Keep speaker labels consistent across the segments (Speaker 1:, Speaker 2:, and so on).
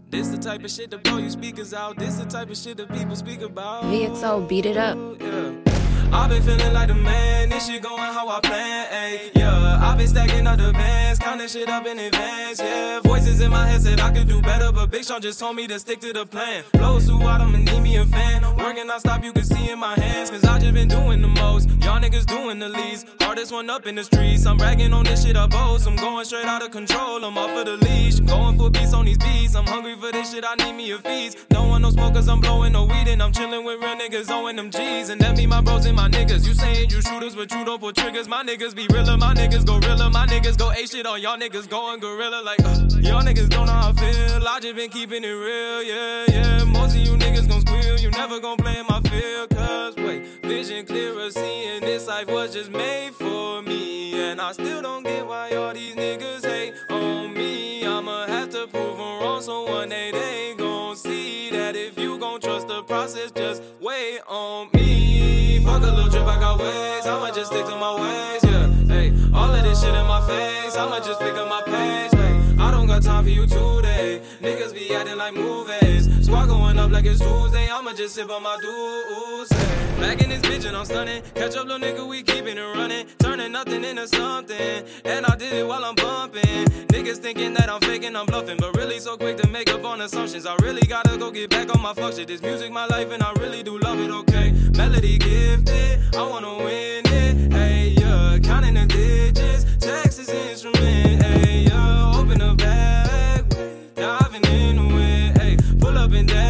Speaker 1: This the type of shit that blow you speakers out. This the type of shit that people speak about.
Speaker 2: VXO, beat it up.
Speaker 1: Yeah. I've been feeling like the man, this shit going how I plan, ayy, yeah. I've been stacking up the bands, counting shit up in advance, yeah. Voices in my head said I could do better, but Big Sean just told me to stick to the plan. Flows too out, I'ma need me a fan. Working non-stop, you can see in my hands, cause I just been doing the most. Y'all niggas doing the least, hardest one up in the streets. I'm bragging on this shit I boast, I'm going straight out of control, I'm off of the leash. I'm going for beats on these beats, I'm hungry for this shit, I need me a feast. Don't want no smokers, I'm blowing no weed, and I'm chilling with real niggas owing them G's. And that be my bros and my niggas. You saying you shooters, but you don't pull triggers. My niggas be realer, my niggas gorilla. My niggas go ape shit on y'all niggas going gorilla. Like, y'all niggas don't know how I feel. I just been keeping it real, yeah, yeah. Most of you niggas gon' squeal. You never gon' play in my field, cause wait, vision clearer, seeing this life was just made for me. And I still don't get why all these niggas hate on me. I'ma have to prove them wrong, so one day they gon' see that if you gon' trust the process, just wait on me. Fuck a little drip, I got ways, I'ma just stick to my ways, yeah. Hey, all of this shit in my face, I'ma just pick up my pace, hey. I don't got time for you today, niggas be acting like movies. Squad going up like it's Tuesday, I'ma just sip on my dues, hey. Back in this bitch and I'm stunning, catch up little nigga, we keeping it running. Turning nothing into something, and I did it while I'm bumping. Niggas thinking that I'm faking, I'm bluffing, but really so quick to make up on assumptions. I really gotta go get back on my function. This music my life and I really do love it, okay. Melody gifted, I wanna win it, hey, yeah. Counting the digits, Texas instrument, hey, yeah. Open the bag, diving into it, hey. Pull up and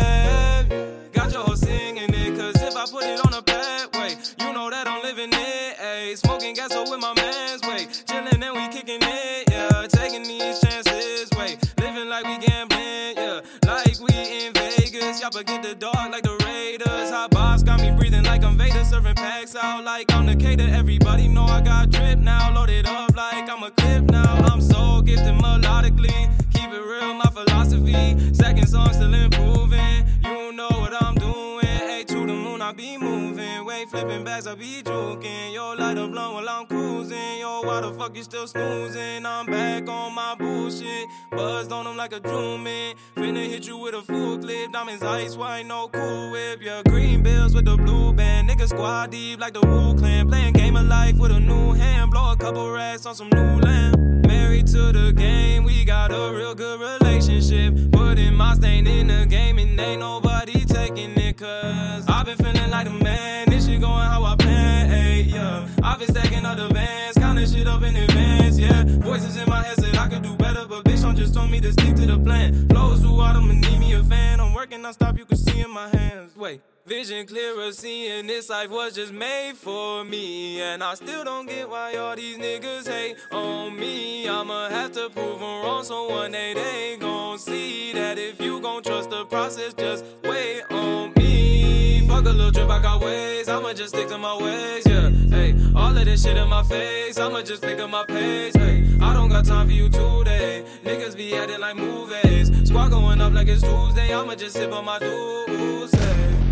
Speaker 1: dab, got your hoe singing it, cause if I put it on a pathway, you know that I'm living it, hey. Smoking gas up with my mans, wait. Chillin' and we kicking it, yeah. Taking these chances, wait. Living like we gambling, yeah. Like we in Vegas, y'all forget the dog like the Raiders. Hot box got me breathing like I'm Vader, serving packs out like I'm the cater. Everybody know I got drip now, loaded up like I'm a clip now. I'm so gifted melodically, keep it real, my philosophy. Second song still improving, you know what I'm doing. Hey, to the moon I be moving, wait, flipping bags I be joking. Yo, light up blunt while I'm cruising. Yo, why the fuck you still snoozing? I'm back on my bullshit, buzzed on them like a drumming. Finna hit you with a full clip, diamonds ice white, no cool whip. Yeah, green bills with the blue band, niggas squad deep like the Wu Clan. Playing game of life with a new hand, blow a couple racks on some new land. Married to the game, we got a real good relationship. Putting my stain in the game and ain't nobody taking it, cause I've been feeling like a man, this shit going how I plan, hey, yeah. I've been stacking up the bands, counting shit up in advance, yeah. Voices in my head said I could do better, but Big Sean just told me to stick to the plan. Flows through out, I'ma need me a fan. I'm working non-stop, you can see in my hands, wait. Vision clearer, seeing this life was just made for me. And I still don't get why all these niggas hate on me. I'ma have to prove them wrong, so one day they gon' see that if you gon' trust the process, just wait on me. Fuck a little drip, I got ways, I'ma just stick to my ways, yeah. Hey, all of this shit in my face, I'ma just pick up my pace, hey. I don't got time for you today, niggas be acting like movies. Squad going up like it's Tuesday, I'ma just sip on my dues, hey.